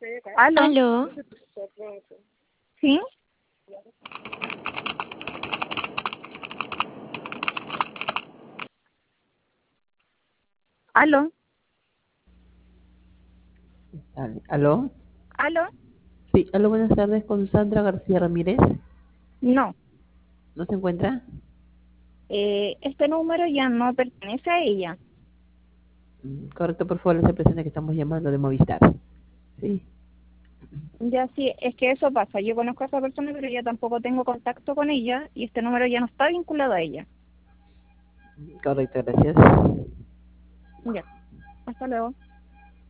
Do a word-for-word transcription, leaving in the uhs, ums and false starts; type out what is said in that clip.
¿Aló? ¿Aló? ¿Sí? ¿Aló? Dale. ¿Aló? ¿Aló? Sí, aló, buenas tardes, con Sandra García Ramírez. No. ¿No se encuentra? Eh, este número ya no pertenece a ella. Mm, Correcto, por favor, esa persona que estamos llamando de Movistar. Sí. Ya sí, es que eso pasa. Yo conozco a esa persona, pero ya tampoco tengo contacto con ella y este número ya no está vinculado a ella. Correcto, gracias. Ya. Hasta luego.